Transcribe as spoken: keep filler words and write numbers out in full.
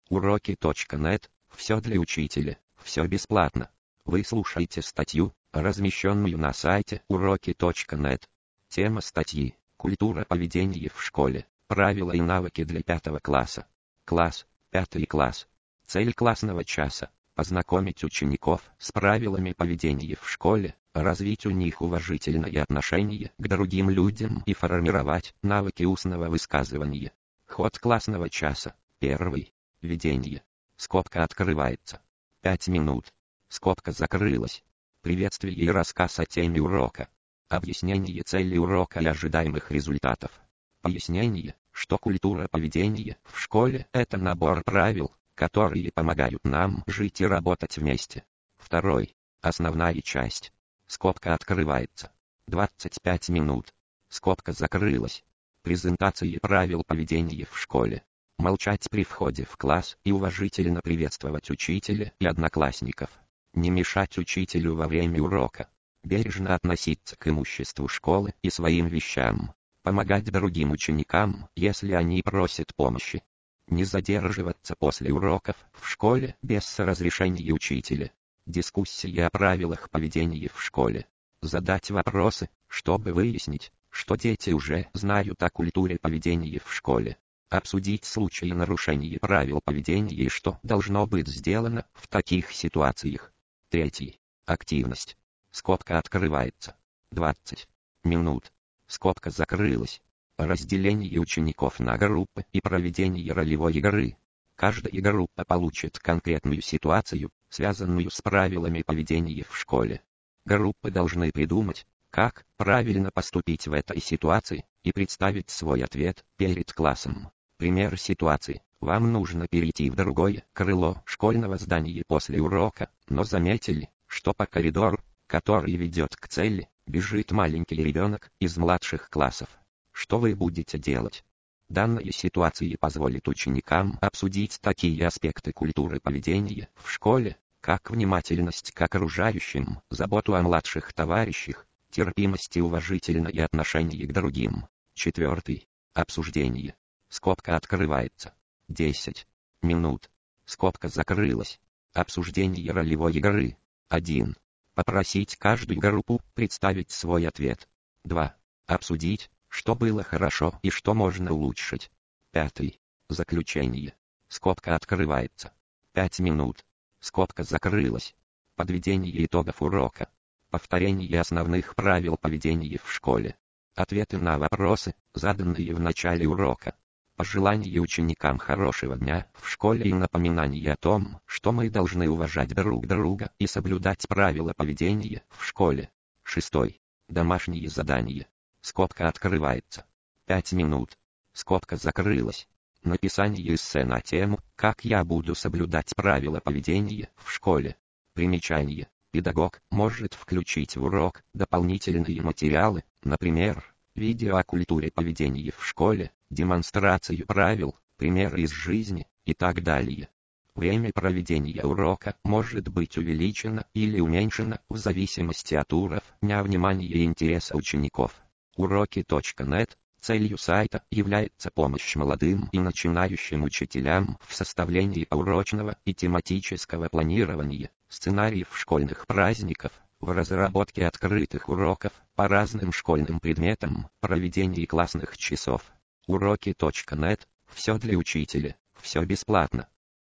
Уроки точка нет. Все для учителя. Все бесплатно. Вы слушаете статью, размещенную на сайте уроки точка нет. Тема статьи: культура поведения в школе. Правила и навыки для пятого класса. Класс, пятый класс. Цель классного часа: познакомить учеников с правилами поведения в школе, развить у них уважительное отношение к другим людям и формировать навыки устного высказывания. Ход классного часа. Первый. Ведение. Скобка открывается. пять минут. Скобка закрылась. Приветствие и рассказ о теме урока. Объяснение цели урока и ожидаемых результатов. Пояснение, что культура поведения в школе – это набор правил, которые помогают нам жить и работать вместе. Второй. Основная часть. Скобка открывается. двадцать пять минут. Скобка закрылась. Презентация правил поведения в школе. Молчать при входе в класс и уважительно приветствовать учителя и одноклассников. Не мешать учителю во время урока. Бережно относиться к имуществу школы и своим вещам. Помогать другим ученикам, если они просят помощи. Не задерживаться после уроков в школе без разрешения учителя. Дискуссия о правилах поведения в школе. Задать вопросы, чтобы выяснить, что дети уже знают о культуре поведения в школе. Обсудить случаи нарушения правил поведения и что должно быть сделано в таких ситуациях. Третий. Активность. Скобка открывается. двадцать минут. Скобка закрылась. Разделение учеников на группы и проведение ролевой игры. Каждая группа получит конкретную ситуацию, связанную с правилами поведения в школе. Группы должны придумать, как правильно поступить в этой ситуации, и представить свой ответ перед классом. Пример ситуации: вам нужно перейти в другое крыло школьного здания после урока, но заметили, что по коридору, который ведет к цели, бежит маленький ребенок из младших классов. Что вы будете делать? Данная ситуация позволит ученикам обсудить такие аспекты культуры поведения в школе, как внимательность к окружающим, заботу о младших товарищах, терпимость и уважительное отношение к другим. Четвертый. Обсуждение. Скобка открывается. десять минут. Скобка закрылась. Обсуждение ролевой игры. один. Попросить каждую группу представить свой ответ. два. Обсудить, что было хорошо и что можно улучшить. пятый. Заключение. Скобка открывается. пять минут. Скобка закрылась. Подведение итогов урока. Повторение основных правил поведения в школе. Ответы на вопросы, заданные в начале урока. Пожелания ученикам хорошего дня в школе и напоминание о том, что мы должны уважать друг друга и соблюдать правила поведения в школе. Шестой. Домашние задания. Скобка открывается. пять минут. Скобка закрылась. Написание эссе на тему «Как я буду соблюдать правила поведения в школе». Примечание. Педагог может включить в урок дополнительные материалы, например, видео о культуре поведения в школе, демонстрацию правил, примеры из жизни и так далее. Время проведения урока может быть увеличено или уменьшено в зависимости от уровня внимания и интереса учеников. уроки точка нет. Целью сайта является помощь молодым и начинающим учителям в составлении урочного и тематического планирования, сценариев школьных праздников, в разработке открытых уроков по разным школьным предметам, проведении классных часов. уроки точка нет. Все для учителя, все бесплатно.